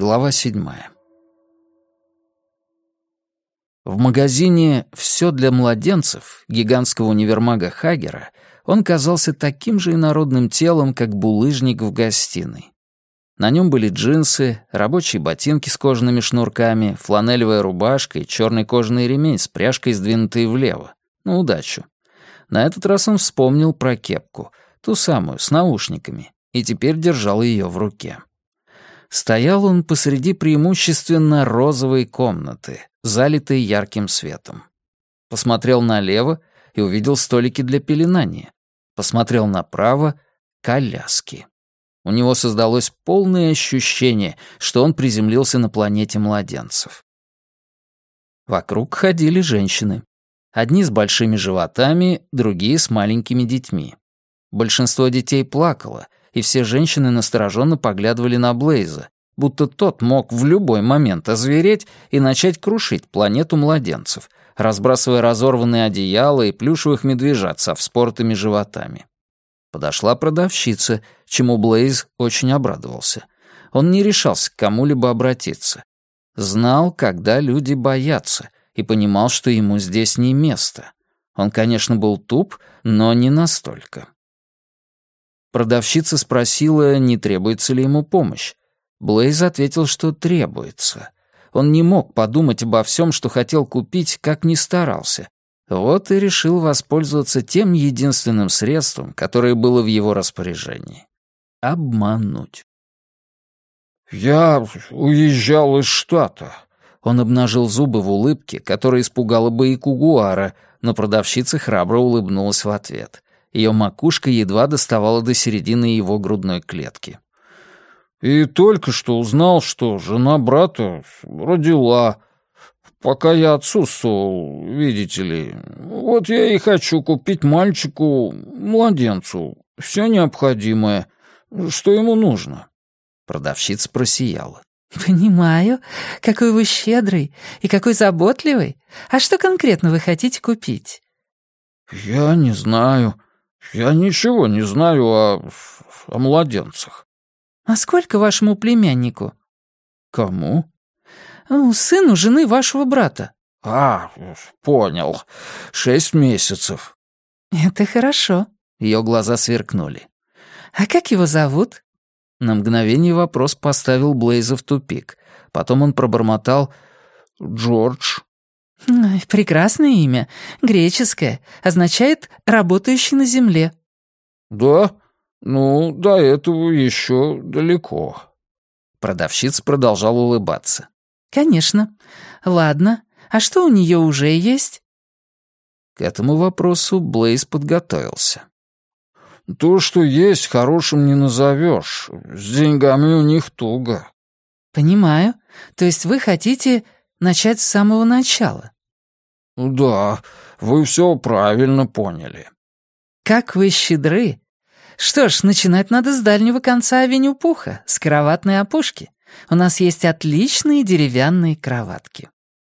Глава 7. В магазине «Всё для младенцев» гигантского универмага Хагера он казался таким же инородным телом, как булыжник в гостиной. На нем были джинсы, рабочие ботинки с кожаными шнурками, фланелевая рубашка и черный кожаный ремень с пряжкой, сдвинутой влево. На удачу. На этот раз он вспомнил про кепку, ту самую, с наушниками, и теперь держал ее в руке. Стоял он посреди преимущественно розовой комнаты, залитой ярким светом. Посмотрел налево и увидел столики для пеленания. Посмотрел направо — коляски. У него создалось полное ощущение, что он приземлился на планете младенцев. Вокруг ходили женщины. Одни с большими животами, другие с маленькими детьми. Большинство детей плакало, и все женщины настороженно поглядывали на Блейза, будто тот мог в любой момент озвереть и начать крушить планету младенцев, разбрасывая разорванные одеяла и плюшевых медвежат со вспоротыми животами. Подошла продавщица, чему Блейз очень обрадовался. Он не решался к кому-либо обратиться. Знал, когда люди боятся, и понимал, что ему здесь не место. Он, конечно, был туп, но не настолько. Продавщица спросила, не требуется ли ему помощь. Блейз ответил, что требуется. Он не мог подумать обо всем, что хотел купить, как ни старался. Вот и решил воспользоваться тем единственным средством, которое было в его распоряжении — обмануть. «Я уезжал из штата». Он обнажил зубы в улыбке, которая испугала бы и кугуара, но продавщица храбро улыбнулась в ответ. Ее макушка едва доставала до середины его грудной клетки. «И только что узнал, что жена брата родила, пока я отсутствовал, видите ли. Вот я и хочу купить мальчику-младенцу все необходимое, что ему нужно». Продавщица просияла. «Понимаю, какой вы щедрый и какой заботливый. А что конкретно вы хотите купить?» «Я не знаю. Я ничего не знаю о младенцах». «А сколько вашему племяннику?» «Кому?» «Сыну жены вашего брата». Понял. 6 месяцев». «Это хорошо». Ее глаза сверкнули. «А как его зовут?» На мгновение вопрос поставил Блейза в тупик. Потом он пробормотал «Джордж». «Прекрасное имя. Греческое. Означает «работающий на земле». «Да? Ну, до этого еще далеко». Продавщица продолжала улыбаться. «Конечно. Ладно. А что у нее уже есть?» К этому вопросу Блейз подготовился. «То, что есть, хорошим не назовешь. С деньгами у них туго». «Понимаю. То есть вы хотите начать с самого начала?» «Да, вы все правильно поняли». «Как вы щедры. Что ж, начинать надо с дальнего конца Авеню-Пуха, с кроватной опушки. У нас есть отличные деревянные кроватки».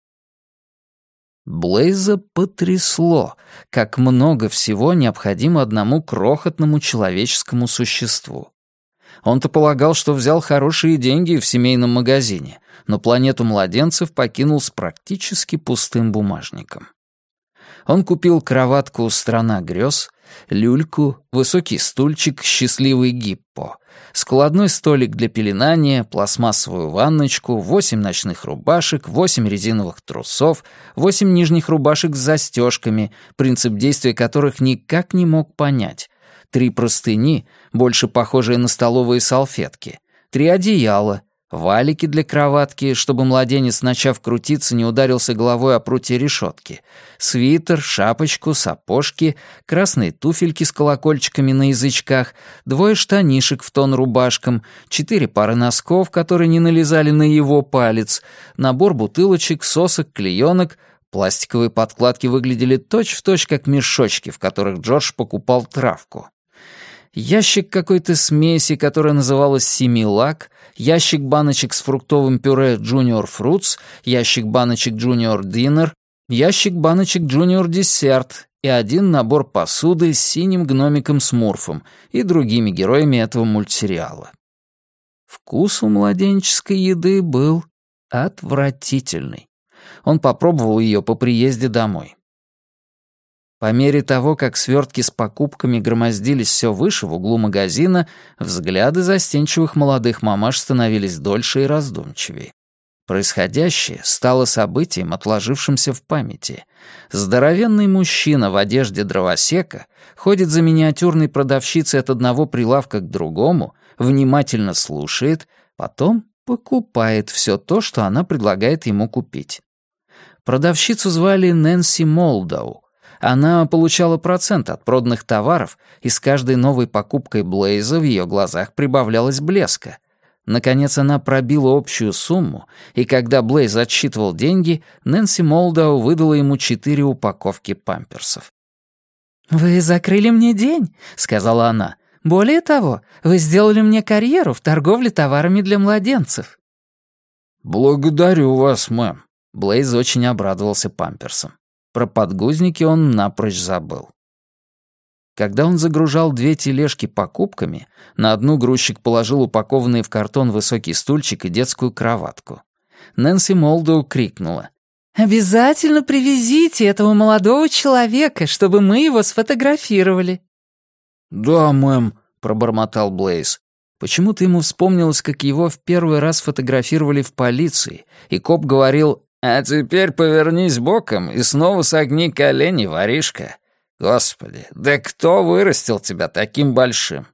Блейза потрясло, как много всего необходимо одному крохотному человеческому существу. Он-то полагал, что взял хорошие деньги в семейном магазине, но планету младенцев покинул с практически пустым бумажником. Он купил кроватку «Страна грез», люльку, высокий стульчик «Счастливый гиппо», складной столик для пеленания, пластмассовую ванночку, 8 ночных рубашек, 8 резиновых трусов, 8 нижних рубашек с застежками, принцип действия которых никак не мог понять, 3 простыни, больше похожие на столовые салфетки, 3 одеяла, валики для кроватки, чтобы младенец, начав крутиться, не ударился головой о прутья решетки, свитер, шапочку, сапожки, красные туфельки с колокольчиками на язычках, 2 штанишек в тон рубашкам, 4 пары носков, которые не налезали на его палец, набор бутылочек, сосок, клеенок. Пластиковые подкладки выглядели точь-в-точь, как мешочки, в которых Джордж покупал травку. Ящик какой-то смеси, которая называлась «Симилак», ящик баночек с фруктовым пюре «Junior Fruits», ящик баночек «Junior Dinner», ящик баночек «Junior Dessert» и 1 набор посуды с синим гномиком Смурфом и другими героями этого мультсериала. Вкус у младенческой еды был отвратительный. Он попробовал ее по приезде домой. По мере того, как свертки с покупками громоздились все выше в углу магазина, взгляды застенчивых молодых мамаш становились дольше и раздумчивее. Происходящее стало событием, отложившимся в памяти. Здоровенный мужчина в одежде дровосека ходит за миниатюрной продавщицей от одного прилавка к другому, внимательно слушает, потом покупает все то, что она предлагает ему купить. Продавщицу звали Нэнси Молдоу. Она получала процент от проданных товаров, и с каждой новой покупкой Блейза в ее глазах прибавлялось блеска. Наконец она пробила общую сумму, и когда Блейз отсчитывал деньги, Нэнси Молдоу выдала ему 4 упаковки памперсов. «Вы закрыли мне день», — сказала она. «Более того, вы сделали мне карьеру в торговле товарами для младенцев». «Благодарю вас, мэм». Блейз очень обрадовался памперсам. Про подгузники он напрочь забыл. Когда он загружал 2 тележки покупками, на одну грузчик положил упакованный в картон высокий стульчик и детскую кроватку. Нэнси Молдоу крикнула: «Обязательно привезите этого молодого человека, чтобы мы его сфотографировали». «Да, мэм», — пробормотал Блейз. Почему-то ему вспомнилось, как его в первый раз фотографировали в полиции, и коп говорил: «А теперь повернись боком и снова согни колени, воришка. Господи, да кто вырастил тебя таким большим?»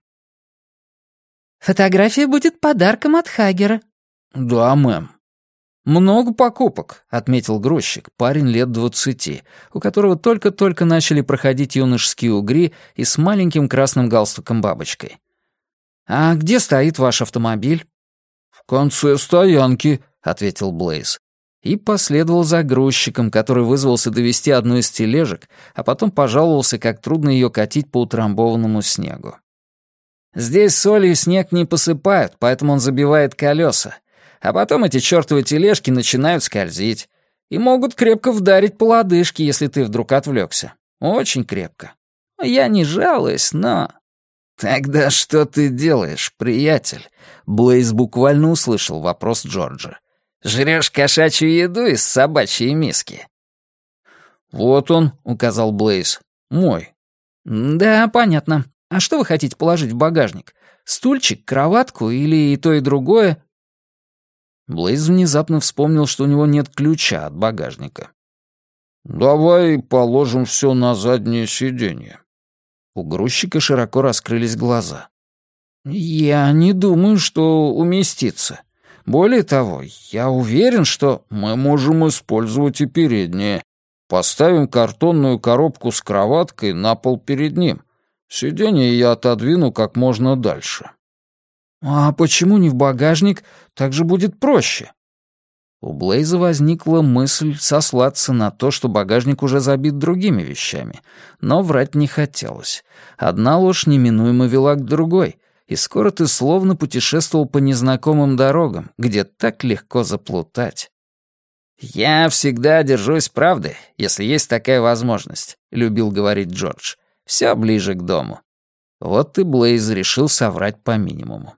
«Фотография будет подарком от Хаггера». «Да, мэм». «Много покупок», — отметил грузчик, парень лет 20, у которого только-только начали проходить юношеские угри и с маленьким красным галстуком-бабочкой. «А где стоит ваш автомобиль?» «В конце стоянки», — ответил Блейз. И последовал за грузчиком, который вызвался довести одну из тележек, а потом пожаловался, как трудно ее катить по утрамбованному снегу. «Здесь солью снег не посыпают, поэтому он забивает колеса. А потом эти чертовы тележки начинают скользить. И могут крепко вдарить по лодыжке, если ты вдруг отвлекся. Очень крепко. Я не жалуюсь, но...» «Тогда что ты делаешь, приятель?» Блейз буквально услышал вопрос Джорджа. «Жрёшь кошачью еду из собачьей миски?» «Вот он», — указал Блейз. «Мой». «Да, понятно. А что вы хотите положить в багажник? Стульчик, кроватку или и то, и другое?» Блейз внезапно вспомнил, что у него нет ключа от багажника. «Давай положим все на заднее сиденье». У грузчика широко раскрылись глаза. «Я не думаю, что уместится. Более того, я уверен, что мы можем использовать и переднее. Поставим картонную коробку с кроваткой на пол перед ним. Сиденье я отодвину как можно дальше». «А почему не в багажник? Так же будет проще». У Блейза возникла мысль сослаться на то, что багажник уже забит другими вещами, но врать не хотелось. Одна ложь неминуемо вела к другой, и скоро ты словно путешествовал по незнакомым дорогам, где так легко заплутать. «Я всегда держусь правды, если есть такая возможность», — любил говорить Джордж. «Все ближе к дому». Вот и Блейз решил соврать по минимуму.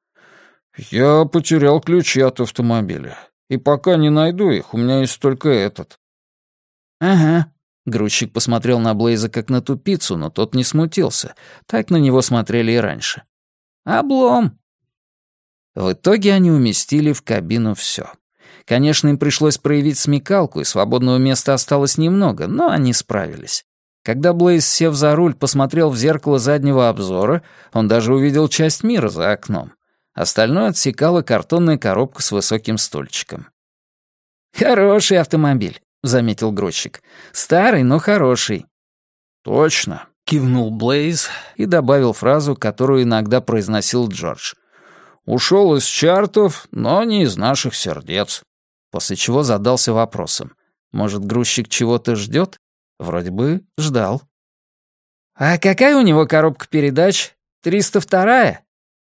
«Я потерял ключи от автомобиля, и пока не найду их, у меня есть только этот». «Ага». Грузчик посмотрел на Блейза как на тупицу, но тот не смутился. Так на него смотрели и раньше. «Облом». В итоге они уместили в кабину все. Конечно, им пришлось проявить смекалку, и свободного места осталось немного, но они справились. Когда Блейз, сев за руль, посмотрел в зеркало заднего обзора, он даже увидел часть мира за окном. Остальное отсекала картонная коробка с высоким стульчиком. «Хороший автомобиль», — заметил грузчик. «Старый, но хороший». «Точно», — кивнул Блейз и добавил фразу, которую иногда произносил Джордж. «Ушел из чартов, но не из наших сердец». После чего задался вопросом. Может, грузчик чего-то ждет? Вроде бы ждал. «А какая у него коробка передач? 302-я?»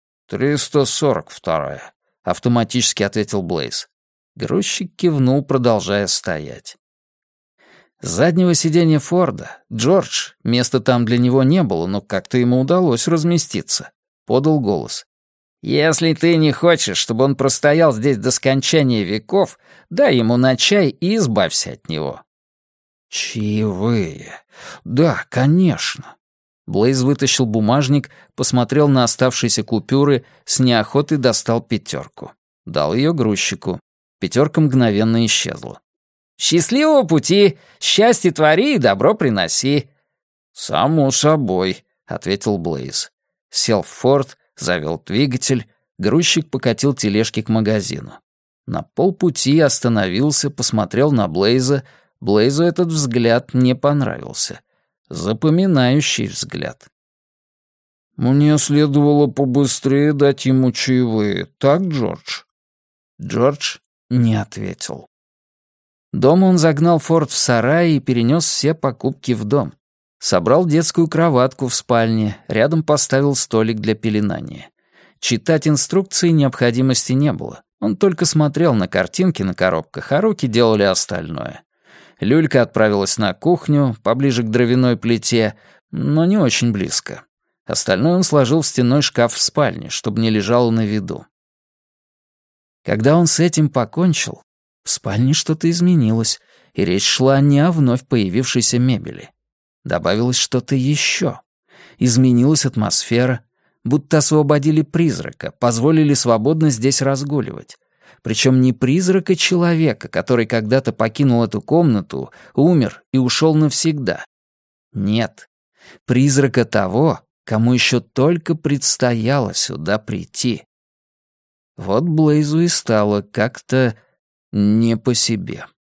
342-я, автоматически ответил Блейз. Грузчик кивнул, продолжая стоять. С заднего сиденья Форда Джордж, места там для него не было, но как-то ему удалось разместиться, подал голос. «Если ты не хочешь, чтобы он простоял здесь до скончания веков, дай ему на чай и избавься от него». «Чаевые. Да, конечно». Блейз вытащил бумажник, посмотрел на оставшиеся купюры, с неохотой достал 5. Дал ее грузчику. 5 мгновенно исчезла. «Счастливого пути! Счастье твори и добро приноси!» «Само собой», — ответил Блейз. Сел в форт, завел двигатель, грузчик покатил тележки к магазину. На полпути остановился, посмотрел на Блейза. Блейзу этот взгляд не понравился. Запоминающий взгляд. «Мне следовало побыстрее дать ему чаевые, так, Джордж?» Джордж не ответил. Дома он загнал форт в сарай и перенес все покупки в дом. Собрал детскую кроватку в спальне, рядом поставил столик для пеленания. Читать инструкции необходимости не было. Он только смотрел на картинки на коробках, а руки делали остальное. Люлька отправилась на кухню, поближе к дровяной плите, но не очень близко. Остальное он сложил в стенной шкаф в спальне, чтобы не лежало на виду. Когда он с этим покончил, в спальне что-то изменилось, и речь шла не о вновь появившейся мебели. Добавилось что-то еще. Изменилась атмосфера, будто освободили призрака, позволили свободно здесь разгуливать. Причем не призрака человека, который когда-то покинул эту комнату, умер и ушел навсегда. Нет, призрака того, кому еще только предстояло сюда прийти. Вот Блейзу и стало как-то не по себе.